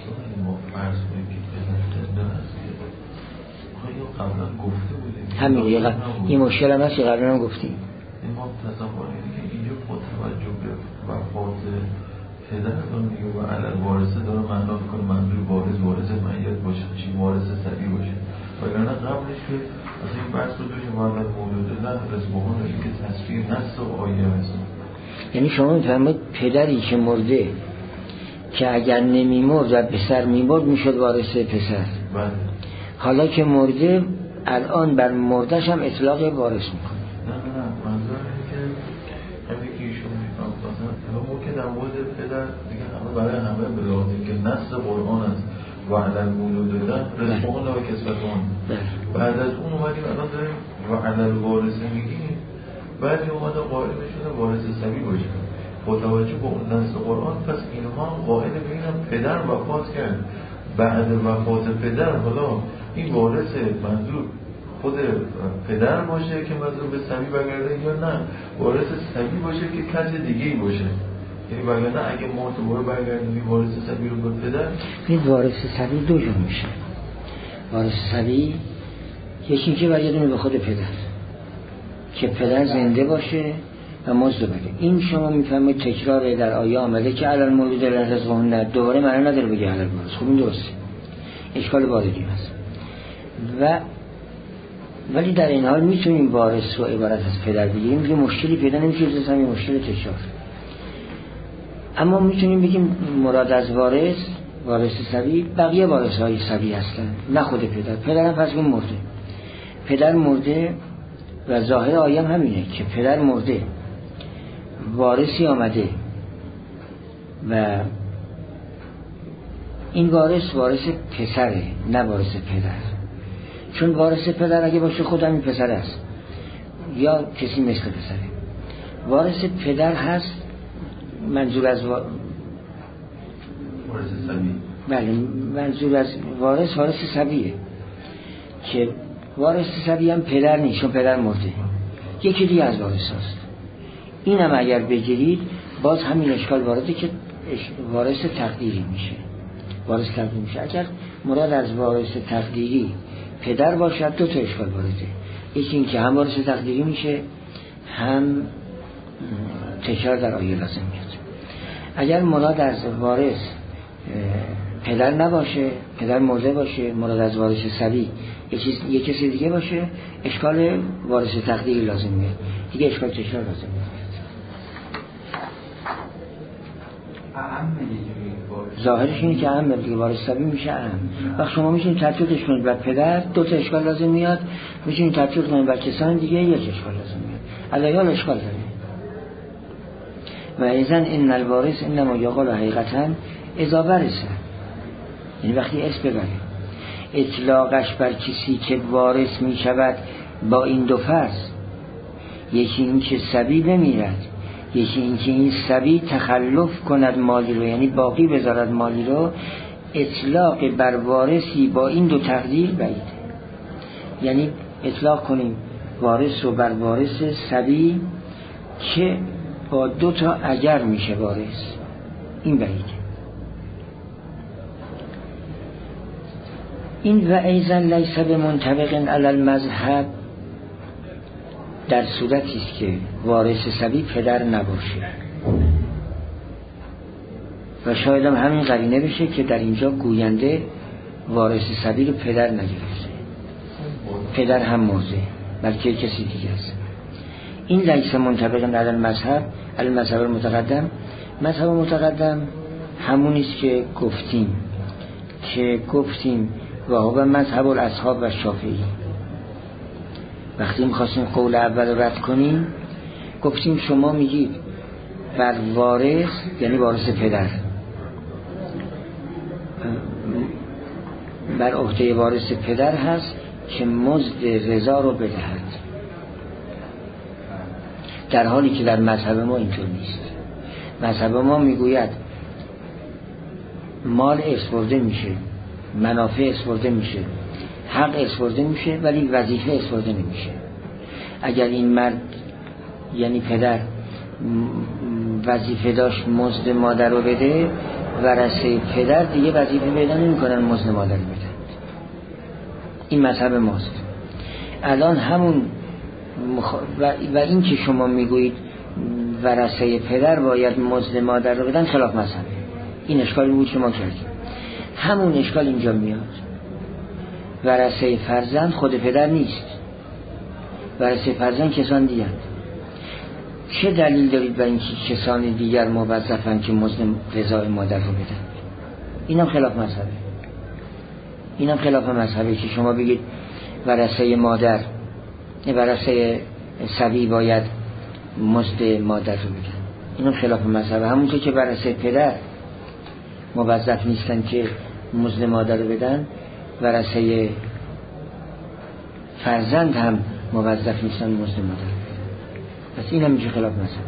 همین یه قبل این مشکل هم هست که قبلا هم گفتیم. این ما تصور که اینجا با توجه به وفات پدر دارم میگه و علل وارثه داره معنا میکنه منظور وارث وارث میت باشه، چی وارث صبی باشه. وگرنه قبلش که از این بحث رو داشتیم و علل مولود الله رزقهون این که تصویر نص و آیه هست. یعنی شما میفرمایید پدری که مرده که اگر نمیمرد و پسر میمرد میشد وارث پسر. بله. حالا که مرده الان بر مردش هم اطلاق وارث میکنه. نه نه منظور اینه که همین که ایشون میفهم مثلا ما که در مورد پدر دیگه همه برای همه بلاحظیم که نص قرآن است و علل مولود الله رزقهون و کسوتهون. بعد از اون اومدیم الان داریم و علل وارثه میگیم، بعدی اومده قائل میشونه وارث صبی باشه. با توجه به اون نص قرآن پس اینها هم قائل به اینم پدر وفات کرد، بعد وفات پدر حالا این وارث منظور خود پدر باشه که منظور به صبی برگرده یا نه وارث صبی باشه که کسی دیگه‌ای باشه. یعنی وگرنه اگه ما دوباره برگردیم وارث صبی رو به پدر، این وارث صبی دو جور میشه. وارث صبی یکی که برگردونه به خود پدر که پدر زنده باشه و مزد بده. این شما میفهمید تکرار در آیه آمده که علل مولود له رزقهن، دوباره معنی نداره بگه علل الوارث. خب این درسته، اشکال واردی هست. و ولی در این حال میتونیم وارث رو عبارت از پدر بگیریم که مشکلی پیدا نمیشه، جز همین مشکل تکرار. اما میتونیم بگیم مراد از وارث، وارث سبی، بقیه وارث های سبی هستن، نه خود پدر. پدر هم پس مرده، پدر مرده و ظاهر آیه هم همینه که پدر مرده، وارثی آمده و این وارث وارث پسره، نه وارث پدر. چون وارث پدر اگه باشه خود همین پسر است یا کسی مثل پسره. وارث پدر هست، منظور از وارث سبی، بله منظور از وارث وارث سبیه که وارث سبی هم پدر نیست، چون پدر مرده، یکی دیگه از وارث هست. این هم اگر بگیرید باز همین اشکال وارده که وارث تقدیری میشه، وارث تقدیری میشه. اگر مراد از وارث تقدیری پدر باشد دو تا اشکال وارده، یکی این که هم وارث تقدیری میشه هم تکرار در آیه لازم میاد. اگر مراد از وارث پدر نباشه، پدر مرده باشه، مراد از وارث سبی یک کسی دیگه باشه، اشکال وارث تقدیری لازم میاد، دیگه اشکال تکرار لازم میاد. ظاهرش اینه که اهم دیگه وارث سبی میشه اهم. وقت شما میشین تطبیقش کنید بر پدر دو تا اشکال لازم میاد، میشین تطبیق کنید بر کسان دیگه یک اشکال لازم میاد. علیال اشکال داره. و ایزن این الوارث انما یقال حقیقتا اذا ورثه، یعنی وقتی اسم ببره. اطلاقش بر کسی که وارث میشود با این دو فرض، یکی این که سبی بمیرد، یکی این که این سبی تخلف کند مالی رو، یعنی باقی بذارد مالی رو. اطلاق بر وارثی با این دو تقدیر بعیده، یعنی اطلاق کنیم وارث رو بر وارث سبی که با دو تا اگر میشه وارث، این بعیده. این و ایزن لیس بمنطبق علی المذهب، در صورتی است که وارث سبی پدر نباشه و شاید هم همین قرینه بشه که در اینجا گوینده وارث سبی رو پدر نگرفته، پدر هم مرده بلکه کسی دیگه است. این لیس منطبق علی المذهب، علی المذهب المتقدم. مذهب متقدم همونی است که گفتیم که گفتیم و هو مذهب الاصحاب و شافعی. وقتی می‌خواستیم قول اول رد کنیم گفتیم شما میگید بر وارث، یعنی وارث پدر، بر عهده وارث پدر هست که مزد رضا رو بدهد، در حالی که در مذهب ما اینطور نیست. مذهب ما میگوید مال اسپرده میشه، منافع اسپرده میشه، حق اسپرده میشه، ولی وظیفه اسپرده نمیشه. اگر این مرد یعنی پدر وظیفه داشت مزد مادر رو بده، ورثه پدر دیگه وظیفه پیدا نمیکنن مزد مادر رو بدن. این مذهب ماست. الان همون مخ... و... و این که شما میگویید ورثه پدر باید مزد مادر رو بدن خلاف مذهبه. این اشکالی بود شما کردیم. همون اشکال اینجا میاد. ورثه فرزند خود پدر نیست، ورثه فرزند کسان دیگر. چه دلیل دارید بر اینکه کسان دیگر موظفن که مزد رضای مادر رو بدن؟ اینم خلاف مذهبه. اینم خلاف مذهبه که شما بگید ورثه مادر، ورثه سبی باید مزد مادر رو بدن. اینم خلاف مذهبه. همونطور که ورثه پدر موظف نیستن که مزد مادر رو بدن، ورثه فرزند هم موظف نیستن مزد مادر. پس این هم میشه خلاف مذهب.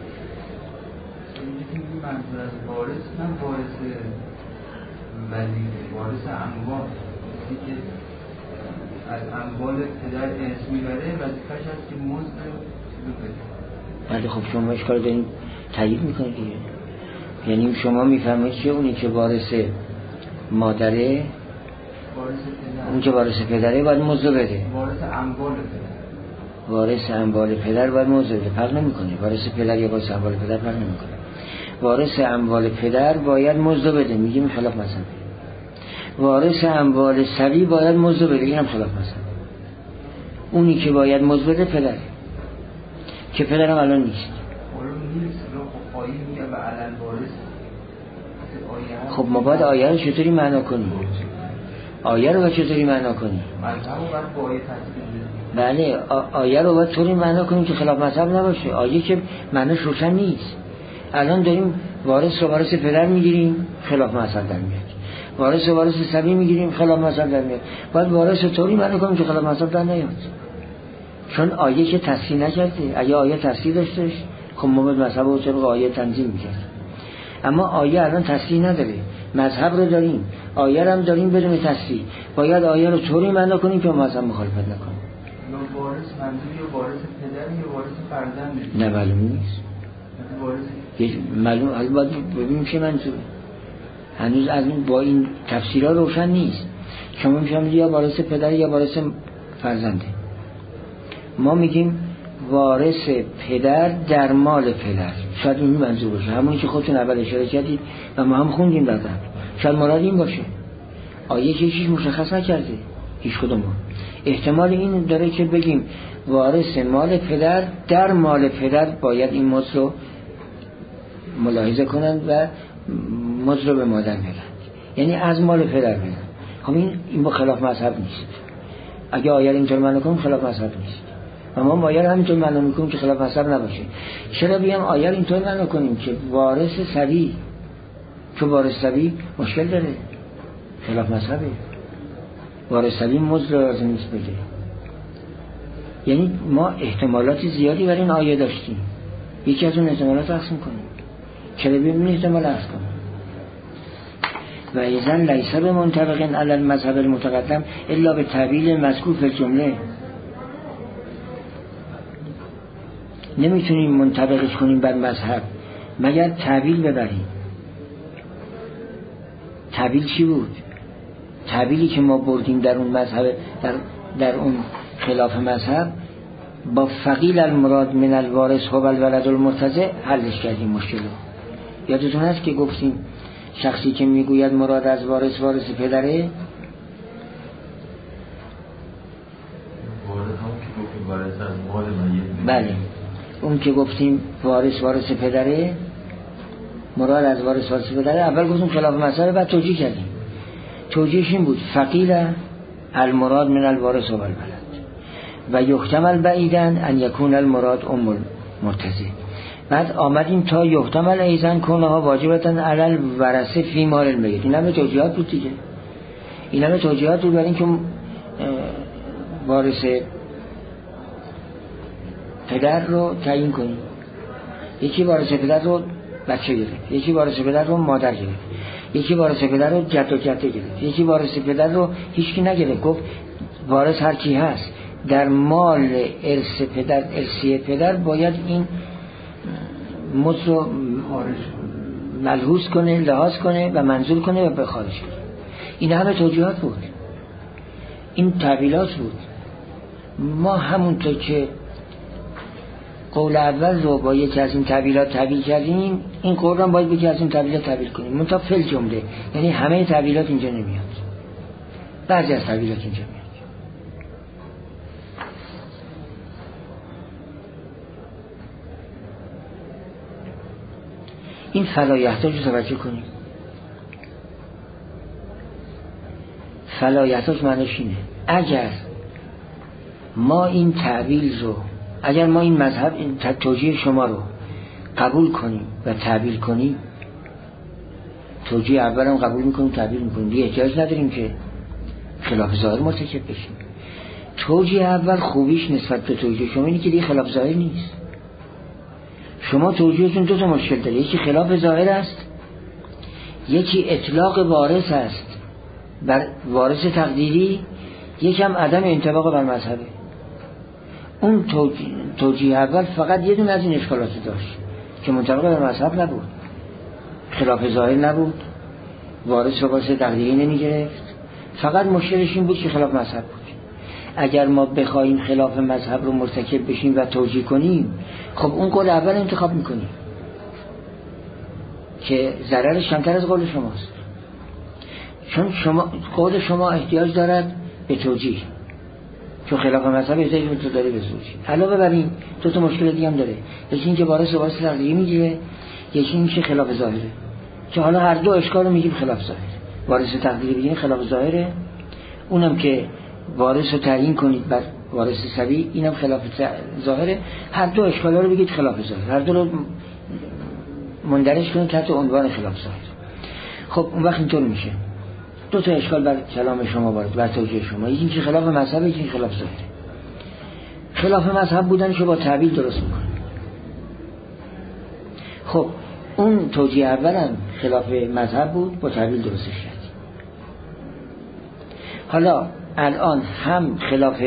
منظور از وارث نه وارث وظیفه، وارث اموال، کسی که از اموال پدر ارث میبره وظیفه‌ش هست که مزد رو بده. ولی خب شما اشکال دارین تایید میکنید دیگه. یعنی شما میفهمید که اونی که وارث مادره، وارث پدر، اون که وارث پدره باید مزد بده. وارث اموال پدر. وارث اموال پدر باید مزد بده، فرق نمیکنه وارث پدر یا وارث اموال پدر فرق نمیکنه. وارث اموال پدر باید مزد بده، میگیم خلاف مذهب. وارث اموال سوی باید مزد بده، اینم خلاف مذهب. اونی که باید مزد بده پدره که پدرم الان نیست. خب ما باید آیه رو چطوری معنا کنیم؟ آیه رو باید چطوری معنا کنیم؟ بله آیه رو باید طوری معنا کنیم که خلاف مذهب نباشه. آیه که معناش روشن نیست. الان داریم وارث و وارث پدر میگیریم خلاف مذهب در میاد، وارث و وارث سوی میگیریم خلاف مذهب در میاد. باید وارث طوری معنا کنیم که خلاف مذهب در نیاد، چون آیه که تصحیح نکرده. اگه آیه تصحیح داشتش خب ما باید مذهب رو طبق آیه تنظیم میکردیم. اما آیه الان تصحیح نداره، مذهب رو داریم، آیه رو هم داریم بدون تصحیح. باید آیه رو طوری معنا کنیم که مذهب مخالفت نکنه. وارث منظور یا وارث پدر یا وارث فرزند؟ نه معلوم نیست. وارث معلوم حالا باید ببینیم چه منظوره. هنوز از این با این تفسیرها روشن نیست. شما میگید یا وارث پدر یا وارث فرزنده. ما میگیم وارث پدر در مال پدر. شاید این منظور باشه، همونی که خودتون اول اشاره کردید و ما هم خوندیم بعدا. شاید مراد این باشه. آیه که چیز مشخص نکرده هیچ کدوم. احتمال این داره که بگیم وارث مال پدر در مال پدر باید این مزد رو ملاحظه کنند و مزد رو به مادر بدن، یعنی از مال پدر بدن. خب این این با خلاف مذهب نیست. اگه آیه اینطور معنا کنیم خلاف مذهب نیست و ما آیه رو همینطور معنا میکنیم که خلاف مذهب نباشه. چرا بیام آیه رو اینطور معنا کنیم که وارث سوی، چون وارث سوی مشکل داره، خلاف مذهبه. وارث سوی مزد لازم نیست بده. یعنی ما احتمالات زیادی برای این آیه داشتیم، یکی از اون احتمالات رو اقسم کنیم. چرا بیام این احتمال اقسم کنیم؟ و ایزن لیس بمنطبق علی المذهب المتقدم الا به تعبیل مذکور فی الجمله. نمیتونیم منطبقش کنیم بر مذهب مگر تعبیل ببریم. تعبیل چی بود؟ تعبیلی که ما بردیم در اون مذهب، در, در اون خلاف مذهب، با فقیل المراد من الوارث هو الولد المرتضع حلش کردیم مشکل رو. یادتون هست که گفتیم شخصی که میگوید مراد از وارث وارث پدره، بله اون که گفتیم وارث وارث پدره، مراد از وارث وارث پدره، اول گفتیم خلاف مذهب، بعد توجیه کردیم. توجیهش این بود فقیل المراد من الوارث و الولد و یحتمل بعیداً ان یکون المراد ام المرتضع. بعد آمدیم تا یحتمل ایزن کنها واجبتاً علی الورثه فی مال المیت. این همه توجیهات بود دیگه. این همه توجیهات بود برای اینکه وارث پدر رو تعیین کنیم. یکی وارث پدر رو بچه گرفت، یکی وارث پدر رو مادر گرفت، یکی وارث پدر رو جد و جده گرفت، یکی وارث پدر رو هیچکی نگرفت. گفت وارث هر کی هست در مال ارث پدر، ارثی پدر باید این مزد رو ملحوظ کنه، لحاظ کنه و منظور کنه و به خارج کنه. این همه توجیهات بود، این تعبیلات بود. ما همونطور که قول اول رو با یکی از این تعبیلات تعبیل کردیم، این قول رو باید یکی از این تعبیلات تعبیل کنیم. منتها فل جمله، یعنی همه تعبیلات اینجا نمیاد، بعضی از تعبیلات اینجا میاد. این فلا یحتاج رو توجه کنیم. فلا یحتاج معنیش اینه اگر ما این تعبیل رو، اگر ما این مذهب، این توجیه شما رو قبول کنیم و تعبیل کنیم، توجیه اول هم قبول میکنیم تعبیل میکنیم، دیگه احتیاج نداریم که خلاف ظاهر مرتکب بشیم. توجیه اول خوبیش نسبت به توجیه شما اینه که دیگه خلاف ظاهر نیست. شما توجیهتون دو تا مشکل داره، یکی خلاف ظاهر است، یکی اطلاق وارث است بر وارث تقدیری، یکم عدم انطباق بر مذهبه. اون توجیه, توجیه اول فقط یه دونه از این اشکالاتی داشت که منطبق بر مذهب نبود، خلاف ظاهر نبود، وارث و وارث تقدیری نمی گرفت، فقط مشکلش این بود که خلاف مذهب بود. اگر ما بخوایم خلاف مذهب رو مرتکب بشیم و توجیه کنیم، خب اون قول اول انتخاب میکنیم که ضررش کمتر از قول شماست، چون شما قول شما احتیاج دارد به توجیه، چون خلاف مذهب احتیاج به تو داره به توجیه. علاوه بر این دو تا مشکل دیگه هم داره، یکی این که وارث و وارث تقدیری میگیره، یکی این که خلاف ظاهره، که حالا هر دو اشکال رو میگیم خلاف ظاهره. وارث تقدیری بگیرین خلاف ظاهره، اونم که وارث رو تعیین کنید بر وارث سوی، اینم خلاف ظاهره. هر دو اشکالا رو بگید خلاف ظاهر، هر دو رو مندرج کنید تحت عنوان خلاف ظاهر. خب اون وقت اینطور میشه دو تا اشکال بر کلام شما وارد، بر توجیه شما، یکی که خلاف مذهب، یکی خلاف ظاهر. خلاف مذهب بودنش رو با تعبیل درست میکنه. خب اون توجیه اولم خلاف مذهب بود، با تعبیل درستش کرد. حالا الان هم خلاف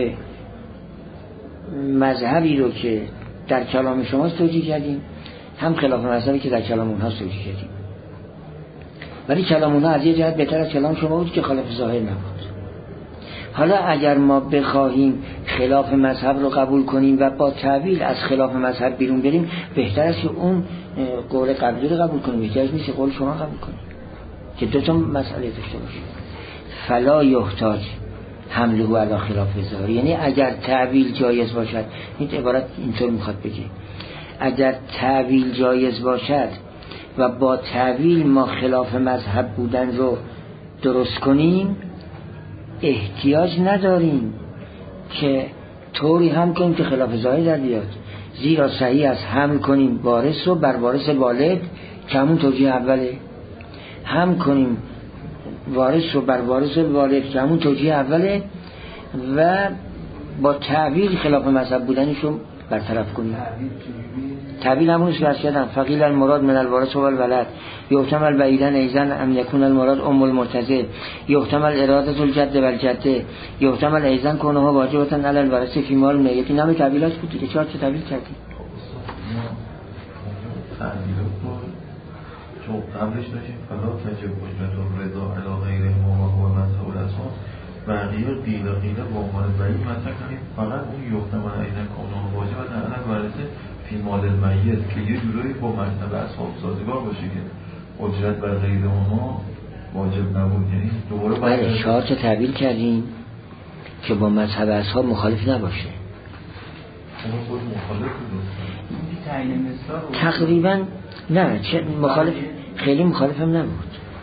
مذهبی رو که در کلام شما توجیه کردیم، هم خلاف مذهبی که در کلام اونها توجیه کردیم، ولی کلام اونها از یه جهت بهتر از کلام شما بود که خلاف ظاهر نبود. حالا اگر ما بخواهیم خلاف مذهب رو قبول کنیم و با تعبیل از خلاف مذهب بیرون بریم، بهتر است که اون قول قبلی رو قبول کنیم، احتیاج نیست قول شما قبول کنیم که دو تا مسئله داشته باشیم. فلا یحتاج حمله علی خلاف ظاهر، یعنی اگر تعبیل جایز باشد، این عبارت اینطور میخواد بگه، اگر تعبیل جایز باشد و با تعبیل ما خلاف مذهب بودن رو درست کنیم، احتیاج نداریم که طوری هم کنیم که خلاف ظاهر در بیاد، زیرا صحیح است حمل کنیم وارث رو بر وارث والد که همون توجیه اوله، هم کنیم وارث رو بر وارث والد که همون توجیه اوله، و با تعبیل خلاف مذهب بودنش رو برطرف کنیم. تعبیل همونش بحث کردم، فقیل المراد من الوارث و الولد، یحتمل بعیدن ایزن ام یکون المراد ام المرتضی، یحتمل ارادت الجد و الجده، یحتمل ایزن کنه ها واجبتن علی الورثه فی مال نه. یکی نام تعبیلات بود دیگه، چهار تا تعبیل کردیم. چون قبلش داشتیم فلا تجب وجبت الرضا علی غیر ما هو مذهب الاسلام، بقیه قیل قیل با عنوان بعید مطرح کنیم، فقط اون یحتمل ایزن کنه ها واجبتن علی الورثه فی مال المیت که یه جورایی با مذهب اصحاب سازگار باشه که اجرت بر غیر اونها واجب نبود. یعنی دوباره باید چهار تا تعبیل کردیم که با مذهب اصحاب مخالف نباشه. اون خود مخالف بود تقریبا نه، چه مخالف، خیلی مخالف هم نبود.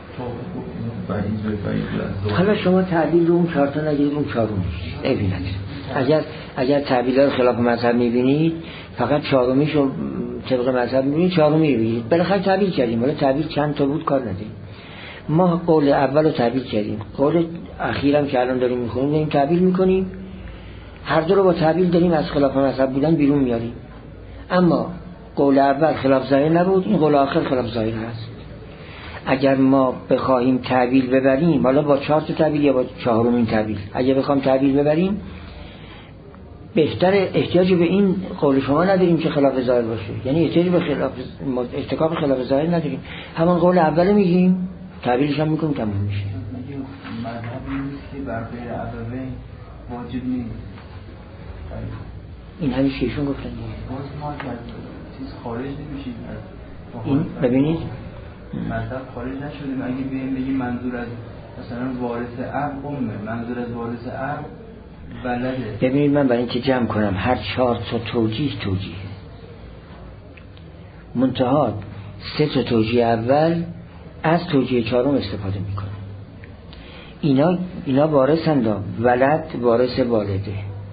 حالا شما تعبیل رو اون چهار تا نگیرید، اون چهارم ایبی نگیرید. اگر اگر تعبیل رو خلاف مذهب میبینید، فقط چهارمیش رو طبق مذهب میبینید، چهارمی رو بگیرید. بالاخره تعبیل کردیم، ولی تعبیل چند تا بود کار نداریم. ما قول اول رو تعبیل کردیم، قول اخیرم که الان داریم میخونیم داریم تعبیل میکنیم، هر دو رو با تعبیل داریم از خلاف مذهب بودن بیرون میاریم. اما قول اول خلاف ظاهر نبود، این قول آخر خلاف ظاهر هست. اگر ما بخواهیم تعبیل ببریم، حالا با چهار تا تعبیل یا با چهارمین تعبیل، اگر بخوایم تعبیل ببریم، بهتر احتیاج به این قول شما نداریم که خلاف ظاهر باشه، یعنی احتیاج به خلاف ارتکاب خلاف ظاهر نداریم، همون قول اول میگیم، تعبیلش هم میکنیم، تمام میشه. مذهبی نیست که بر غیر ابوین واجب نیست. این همیشه ایشون گفتن باز ما از چیز خارج نمیشیم از این. ببینید مذهب خارج نشدیم. اگه بگیم بگیم منظور از مثلا وارث اب امه، منظور از وارث اب بلده. ببینید من برای اینکه جمع کنم، هر چهار تا توجیه توجیه منتها سه تا توجیه اول از توجیه چهارم استفاده میکنه. اینا اینا وارثند، ولد وارث والده،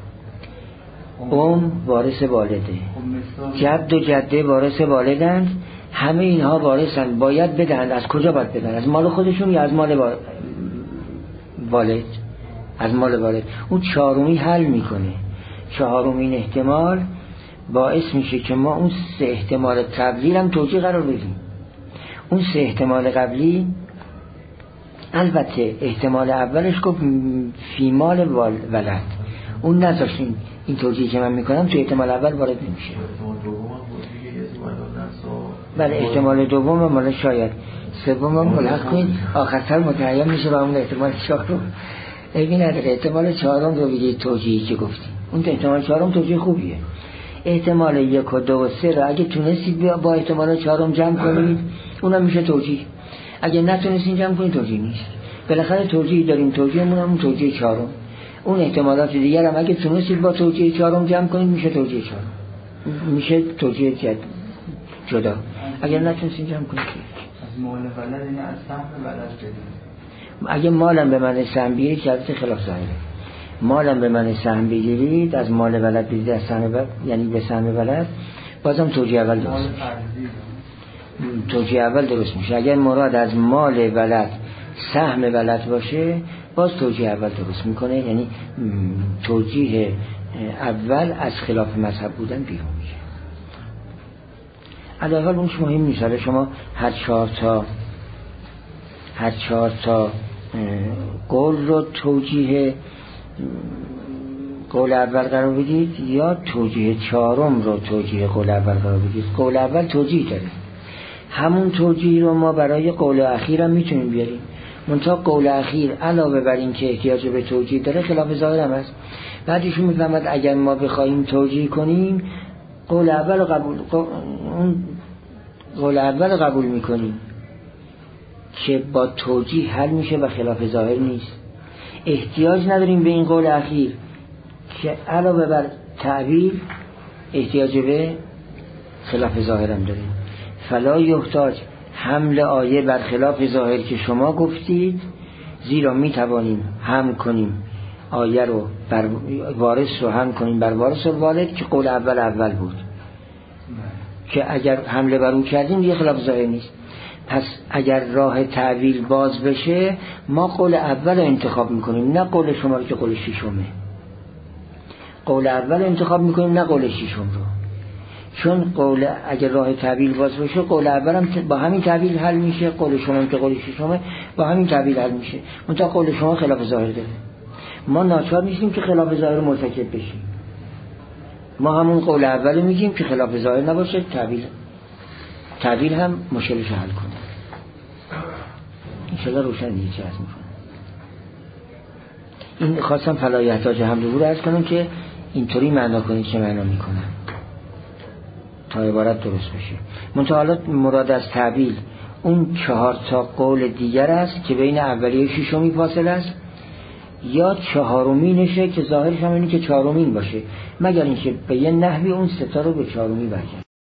ام وارث والده، جد و جده وارث والدند، همه اینها وارثند، باید بدهند. از کجا باید بدهند؟ از مال خودشون یا از مال والد؟ از مال والد. اون چهارمی حل میکنه. چهارمین احتمال باعث میشه که ما اون سه احتمال قبلی هم توجیه قرار بدیم. اون سه احتمال قبلی، البته احتمال اولش گفت فی مال ولد، اون نذاشتیم. این توجیه که من میکنم تو احتمال اول وارد نمیشه. بله احتمال دوم مال شاید، سوم هم ملحق کنید، آخرتر متعین میشه با اون احتمال چهارم. ببین نداره. احتمال چهارم رو بگید توجیهی که گفتی، اون احتمال چهارم توجیه خوبیه. احتمال یک و دو و سه رو اگه تونستید با احتمال چهارم جمع کنید اونم میشه توجیه. اگه نتونستید جمع کنید توجیه نیست. بالاخره توجیه داریم، توجیهمون هم توجیه چهارم. اون احتمالات دیگر هم اگه تونستید با توجیه چهارم جمع کنید میشه توجیه چهارم، میشه توجیه جد جدا. اگر نتونستید جمع کنید از مال ولد یعنی از سهم ولد بدید. اگه مالم به من سهم بگیرید که البته خلاف ظاهره، مالم به من سهم بگیرید از مال ولد بدید از سهم ولد، یعنی به سهم ولد، بازم توجیه اول درست میشه. توجیه اول درست میشه. اگر مراد از مال ولد سهم ولد باشه باز توجیه اول درست میکنه، یعنی توجیه اول از خلاف مذهب بودن بیرون میشه. علاوه بر اونش مهم نیست. شما هر چهار تا هر چهار تا قول رو توجیه قول اول قرار بدید یا توجیه چهارم رو توجیه قول اول قرار بدید. قول اول توجیه داره، همون توجیه رو ما برای قول اخیر هم میتونیم بیاریم. منتها قول اخیر علاوه بر این که احتیاج به توجیه داره خلاف ظاهر هم هست. بعدشون میفهمد اگر ما بخوایم توجیه کنیم قول اول قبول اون قول اول قبول میکنیم که با توجیه حل میشه و خلاف ظاهر نیست. احتیاج نداریم به این قول اخیر که علاوه بر تعبیر احتیاج به خلاف ظاهر هم داریم. فلا یحتاج حمل آیه بر خلاف ظاهر که شما گفتید، زیرا میتوانیم هم کنیم آیه رو بر وارث رو هم کنیم بر وارث و والد که قول اول اول بود که اگر حمله بر اون کردیم یه خلاف ظاهر نیست. پس اگر راه تعویل باز بشه ما قول اول رو انتخاب میکنیم نه قول شما رو که قول شیشمه. قول اول رو انتخاب میکنیم نه قول شیشم رو، چون قول اگر راه تعویل باز بشه قول اول هم با همین تعویل حل میشه، قول شما هم که قول شیشمه با همین تعویل حل میشه. منتها قول شما خلاف ظاهر داره. ما ناچار نیستیم که خلاف ظاهر مرتکب بشیم، ما همون قول اول میگیم که خلاف ظاهر نباشه، تعویل تعویل هم مشکلش حل کنه. انشاءالله روشن نیست چه از میکنم. این خواستم فلا یحتاج حمل رو عرض کنم که اینطوری معنا کنید که معنا میکنم تا عبارت درست بشه. منتها حالا مراد از تعویل اون چهار تا قول دیگر است که بین اولیه و ششمی فاصله است، یا چهارمینشه که ظاهرش هم اینه که چهارمین باشه، مگر اینکه به یه نحوی اون ستا رو به چهارمی برگرد.